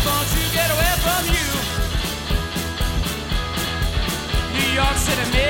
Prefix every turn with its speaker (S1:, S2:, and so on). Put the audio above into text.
S1: want to get away from you. New York City.